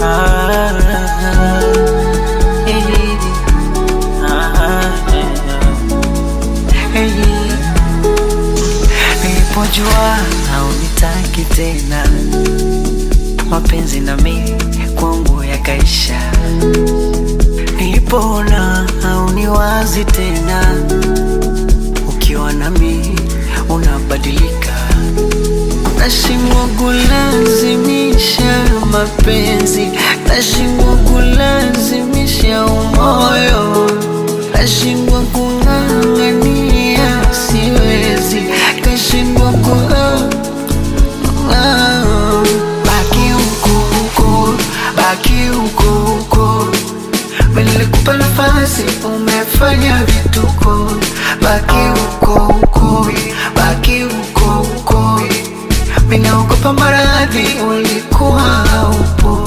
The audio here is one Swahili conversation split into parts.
Nilipojua haunitaki tena, mapenzi na mimi kwangu yakaisha. Nilipoona hauniwazi tena, ukiwa nami unabadilika. Nashindwa kulazimisha mapenzi, nashindwa kulazimisha umoyo, nashindwa kung'ang'ania, siwezi, nashindwa baki huko huko, baki huko huko. Nilikupa nafasi, umefanya vituko. Baki huko huko, baki huko huko. Ninaogopa maradhi, ulikuwa haupo.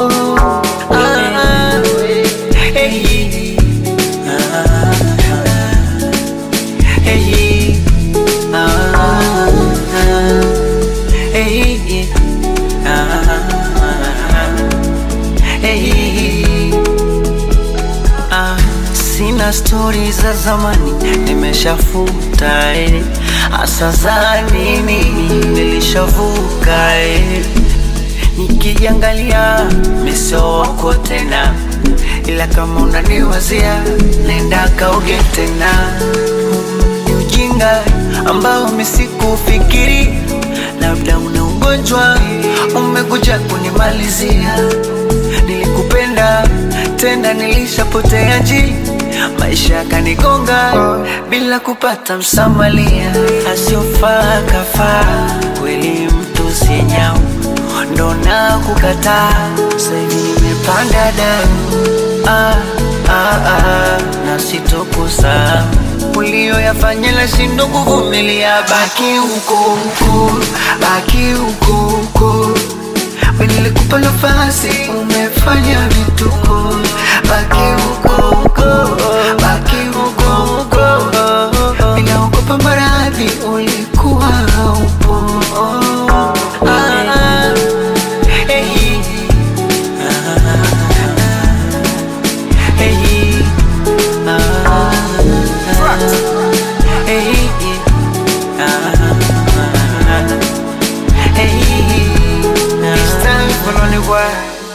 Sina story za zamani, nimeshafuta asa za nini, nilishavuka Nikijiangalia miso wako tena, ila kama unaniwazia nenda kaoge tena. Ni ujinga ambao misikufikiri, labda una ugonjwa umekuja kunimalizia. Nilikupenda tena nilishapotea njia, maisha kanigonga bila kupata msamalia. Asiofaa kafaa, kweli mtu si nyau, ndo na kukataa. Sasa hivi nimepanda damu, na sitokusahau ulioyafanya, nashindwa kuvumilia. Baki huko huko, baki huko huko. Nilikupa nafasi, umefanya vituko. Baki huko huko, baki huko huko. Ninaogopa maradhi, ulikuwa haupo. It's time for only one.